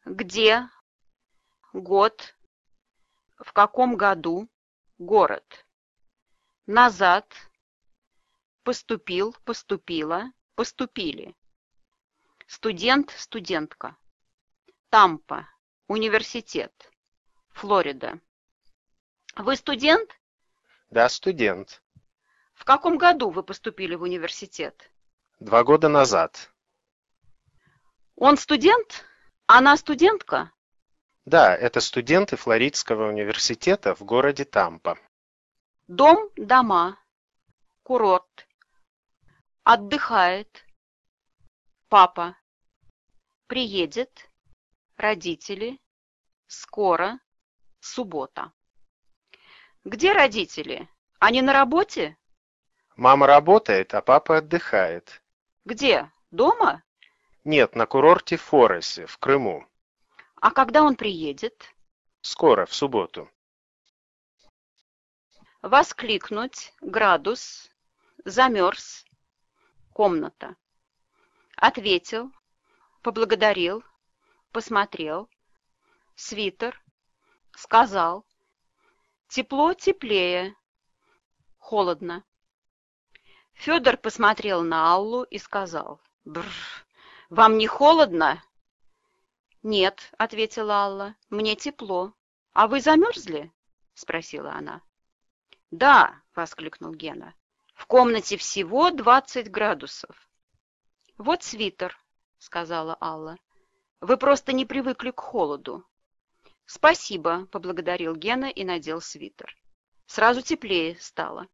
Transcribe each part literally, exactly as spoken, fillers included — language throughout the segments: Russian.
Где? Год. В каком году? Город. Назад. Поступил, поступила, поступили. Студент, студентка. Тампа. Университет. Флорида. Вы студент? Да, студент. В каком году вы поступили в университет? Два года назад. Он студент? Она студентка? Да, это студенты Флоридского университета в городе Тампа. Дом, дома. Курорт. Отдыхает. Папа. Приедет. Родители. Скоро. Суббота. Где родители? Они на работе? Мама работает, а папа отдыхает. Где? Дома? Нет, на курорте в Форесе, в Крыму. А когда он приедет? Скоро, в субботу. Воскликнуть. Градус. Замерз. Комната. Ответил. Поблагодарил. Посмотрел. Свитер. Сказал. Тепло, теплее. Холодно. Федор посмотрел на Аллу и сказал. Бррр, вам не холодно? Нет, ответила Алла, мне тепло. А вы замерзли? Спросила она. Да, воскликнул Гена. В комнате всего двадцать градусов. Вот свитер, сказала Алла. Вы просто не привыкли к холоду. Спасибо, поблагодарил Гена и надел свитер. Сразу теплее стало.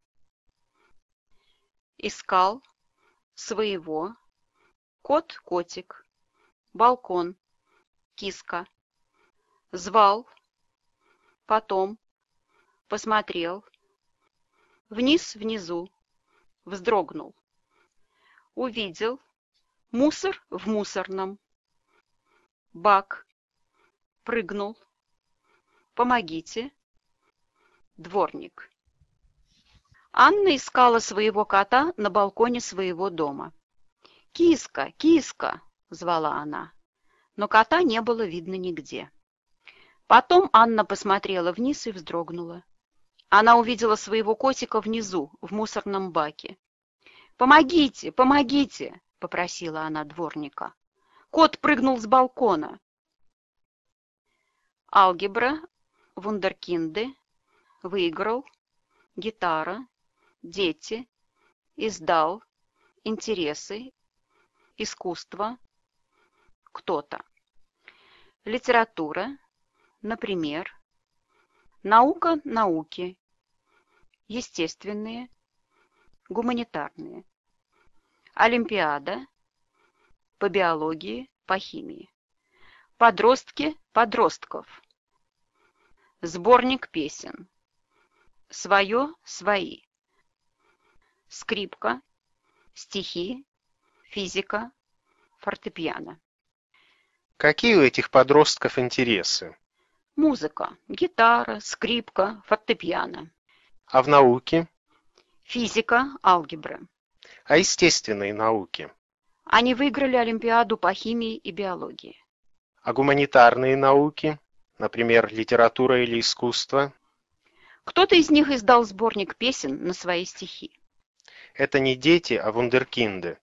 Искал своего. Кот, котик. Балкон. Киска. Звал. Потом. Посмотрел. Вниз, внизу. Вздрогнул. Увидел. Мусор в мусорном. Бак. Прыгнул. Помогите. Дворник. Анна искала своего кота на балконе своего дома. «Киска, киска!» — звала она, но кота не было видно нигде. Потом Анна посмотрела вниз и вздрогнула. Она увидела своего котика внизу, в мусорном баке. «Помогите, помогите!» — попросила она дворника. Кот прыгнул с балкона. Алгебра, вундеркинды, выиграл, гитара, дети, издал, интересы, искусство, кто-то. Литература, например, наука, науки, естественные, гуманитарные, олимпиада, по биологии, по химии, подростки, подростков, сборник песен, свое, свои, скрипка, стихи, физика, фортепиано. Какие у этих подростков интересы? Музыка, гитара, скрипка, фортепиано. А в науке? Физика, алгебра. А естественные науки? Они выиграли Олимпиаду по химии и биологии. А гуманитарные науки? Например, литература или искусство? Кто-то из них издал сборник песен на свои стихи. Это не дети, а вундеркинды.